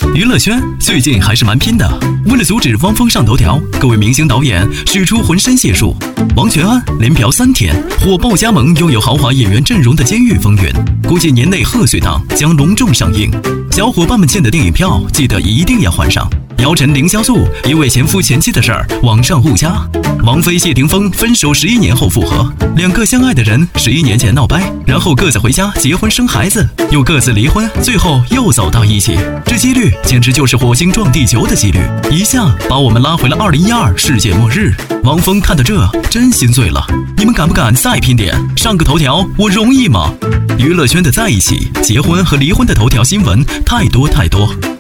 娱乐圈最近还是蛮拼的，为了阻止汪峰上头条，各位明星导演使出浑身解数。王全安连嫖3天，火爆加盟拥有豪华演员阵容的《监狱风云》，估计年内贺岁档将隆重上映。小伙伴们欠的电影票，记得一定要还上。姚晨、凌潇肃因为前夫前妻的事儿网上互掐。王菲、谢霆锋分手11年后复合，两个相爱的人11年前闹掰，然后各自回家结婚生孩子，又各自离婚，最后又走到一起。这几率简直就是火星撞地球的几率，一下把我们拉回了2012世界末日。王峰看到这真心醉了，你们敢不敢再拼点，上个头条我容易吗？娱乐圈的在一起、结婚和离婚的头条新闻太多太多。